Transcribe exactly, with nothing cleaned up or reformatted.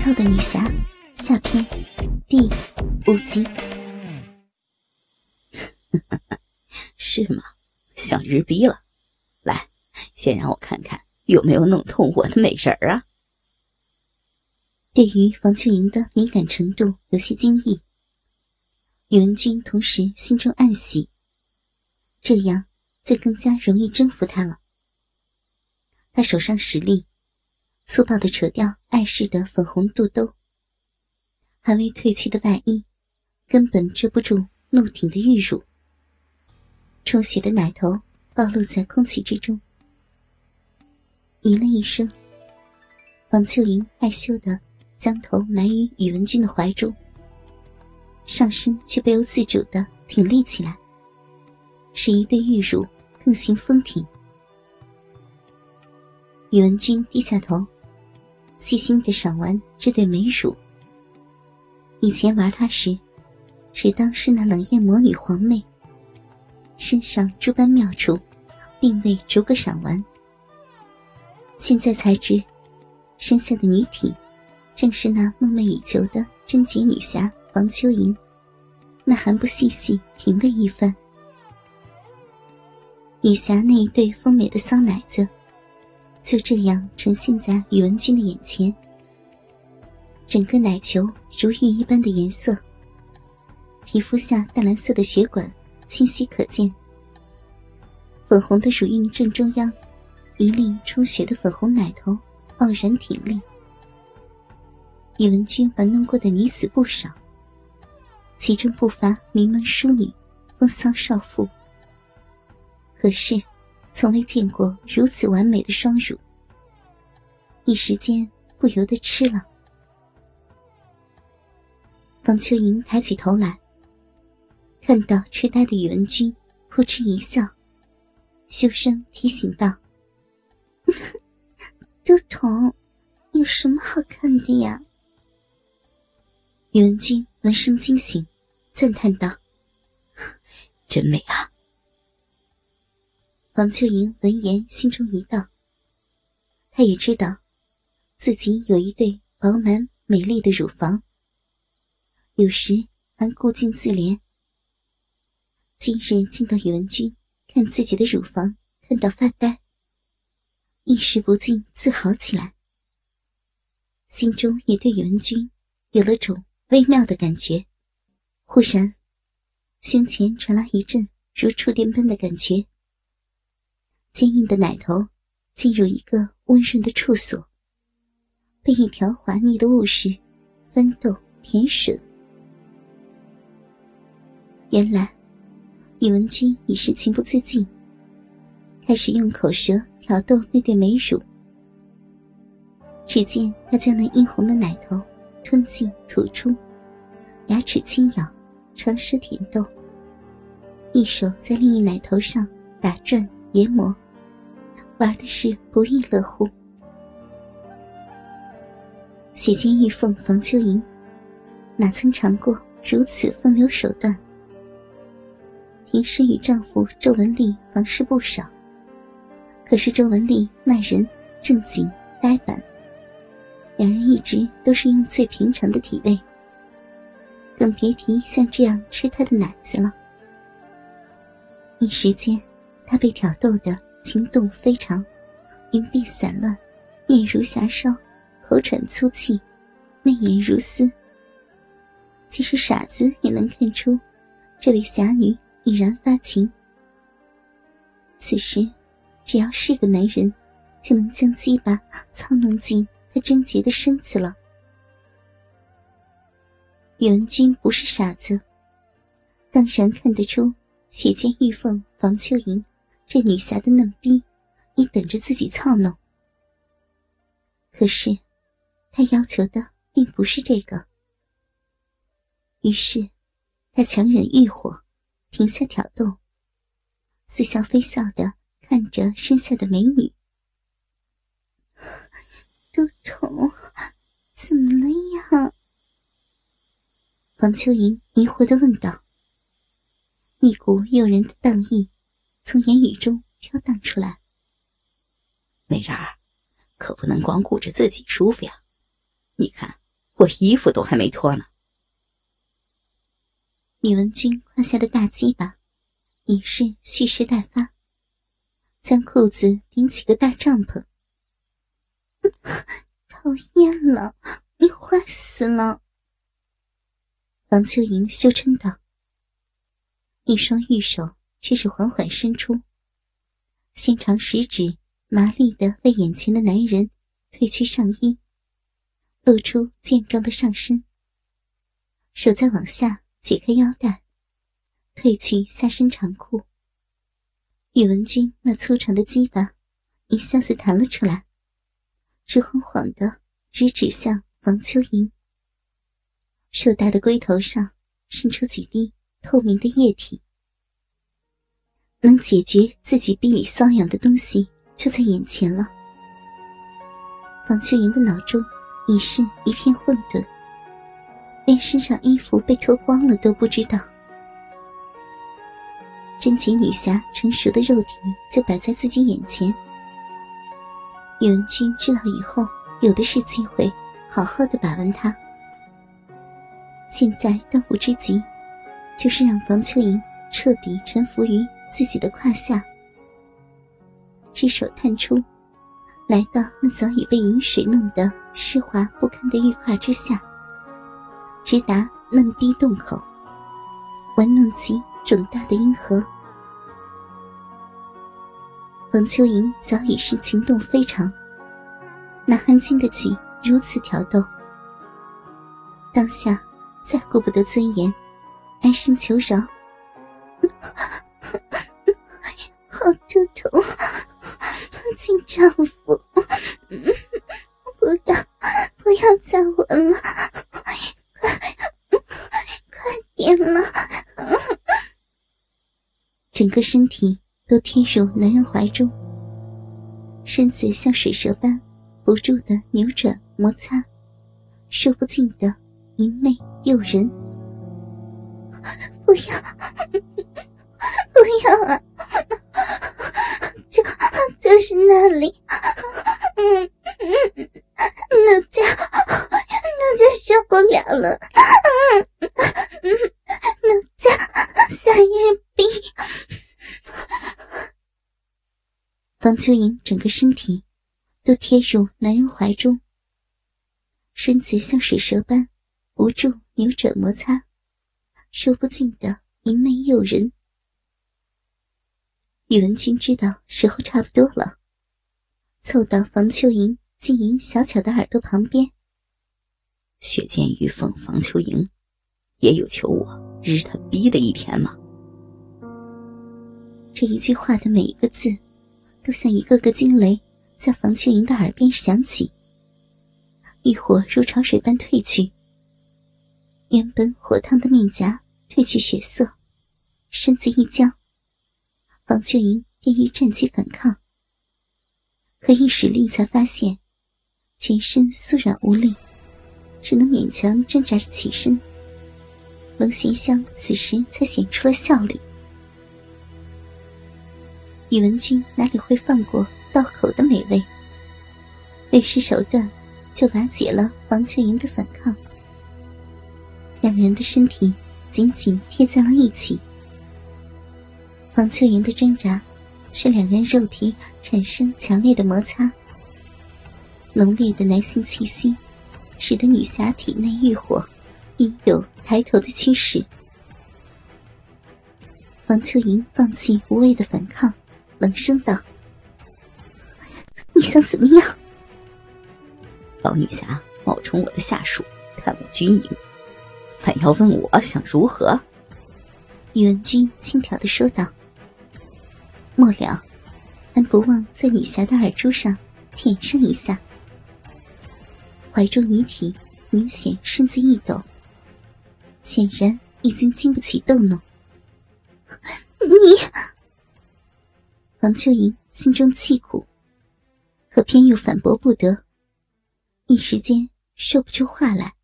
操的女侠下篇第五集。 是吗？想日逼了？来，先让我看看有没有弄痛我的美人儿啊！ 对于房秋莹的敏感程度有些惊异，宇文君同时心中暗喜，这样就更加容易征服她了。他手上使力，粗暴地扯掉碍事的粉红肚兜，还未褪去的外衣根本遮不住怒挺的玉乳，充血的奶头暴露在空气之中。咦了一声，房秋莹害羞地将头埋于宇文君的怀中，上身却不由自主地挺立起来，使一对玉乳更形丰挺。宇文君低下头，细心地赏玩这对美乳。以前玩她时，只当是那冷艳魔女皇妹，身上诸般妙处，并未逐个赏玩。现在才知，身下的女体，正是那梦寐以求的贞洁女侠房秋莹，那还不细细品味一番。女侠那一对丰美的骚奶子，就这样呈现在宇文君的眼前，整个奶球如玉一般的颜色，皮肤下淡蓝色的血管清晰可见，粉红的乳晕正中央，一粒充血的粉红奶头傲然挺立。宇文君玩弄过的女子不少，其中不乏名门淑女、风骚少妇，可是从未见过如此完美的双乳，一时间不由得吃了。房秋莹抬起头来，看到痴呆的宇文君，扑哧一笑，羞声提醒道：都疼，有什么好看的呀？宇文君闻声惊醒，赞叹道： 真美啊！ 房秋莹闻言心中一荡，她也知道自己有一对饱满美丽的乳房，有时还顾敬自怜。今日见到宇文君看自己的乳房看到发呆，一时不禁自豪起来，心中也对宇文君有了种微妙的感觉。忽然胸前传来一阵如触电般的感觉，坚硬的奶头进入一个温润的处所，被一条滑腻的物实翻动舔吮。原来宇文君已是情不自禁，开始用口舌挑逗那对美乳。只见他将那殷红的奶头吞进吐出，牙齿轻咬，长舌舔逗，一手在另一奶头上打转研磨，玩的是不亦乐乎。血溅玉凤房秋莹哪曾尝过如此风流手段，平时与丈夫周文丽房事不少，可是周文丽那人正经呆板，两人一直都是用最平常的体位，更别提像这样吃她的奶子了。一时间她被挑逗得情动非常，云鬓散乱，面如霞烧，口喘粗气，媚眼如丝。即使傻子也能看出这位侠女已然发情。此时只要是个男人，就能将鸡巴操弄进她贞洁的身子了。宇文君不是傻子，当然看得出血溅玉凤房秋莹这女侠的嫩逼已等着自己操弄。可是他要求的并不是这个，于是他强忍欲火，停下挑逗，似笑非笑地看着身下的美女。都疼，怎么了呀？房秋莹迷惑地问道。一股诱人的荡意从言语中飘荡出来。 美人儿，可不能光顾着自己舒服呀。你看我衣服都还没脱呢。 宇文君胯下的大鸡巴已是蓄势待发，将裤子顶起个大帐篷。讨厌了，你坏死了！王秋莹羞嗔道，一双玉手却是缓缓伸出，纤长食指麻利地为眼前的男人褪去上衣，露出健壮的上身，手再往下解开腰带，褪去下身长裤。宇文君那粗长的鸡巴一下子弹了出来，直晃晃地直指向王秋莹。硕大的龟头上渗出几滴透明的液体，能解决自己臂里瘙痒的东西就在眼前了。王秋莹的脑中已是一片混沌，连身上衣服被脱光了都不知道。贞洁女侠成熟的肉体就摆在自己眼前，宇文君知道以后有的是机会好好的把玩她。现在当务之急就是让房秋莹彻底臣服于自己的胯下。只手探出，来到那早已被饮水弄得湿滑不堪的玉胯之下，直达嫩逼洞口，玩弄其肿大的阴核。房秋莹早已是情动非常，哪还经得起如此挑逗？当下再顾不得尊严，哀声求饶：“好痛痛，亲丈夫，不要不要再吻了，快快点了！”整个身体都贴入男人怀中，身子像水蛇般不住地扭转摩擦，说不尽的淫媚诱人。不要不要啊，就就是那里，嗯嗯，那家那家受不了了，嗯嗯，那家下日逼。房秋莹整个身体都贴入男人怀中，身子像水蛇般不住扭转摩擦，说不尽的淫媚诱人。宇文君知道时候差不多了，凑到房秋莹晶莹小巧的耳朵旁边：“ 血溅玉凤房秋莹，也有求我日他逼的一天吗？” 这一句话的每一个字都像一个个惊雷在房秋莹的耳边响起，欲火如潮水般退去，原本火烫的面颊褪去血色，身子一僵，房秋莹便欲站起反抗，可一使力才发现全身酥软无力，只能勉强挣扎着起身。龙涎香此时才显出了笑脸。宇文君哪里会放过到口的美味，略施手段就瓦解了房秋莹的反抗。两人的身体紧紧贴在了一起，房秋莹的挣扎使两人肉体产生强烈的摩擦，浓烈的男性气息使得女侠体内欲火已有抬头的趋势。房秋莹放弃无谓的反抗，冷声道：“你想怎么样？” 房女侠冒充我的下属，看我军营，反要问我想如何？ 宇文君轻佻地说道，末了还不忘在女侠的耳珠上舔上一下。怀中女体明显身子一抖，显然已经经不起逗弄。你房秋莹心中气苦，可偏又反驳不得，一时间说不出话来。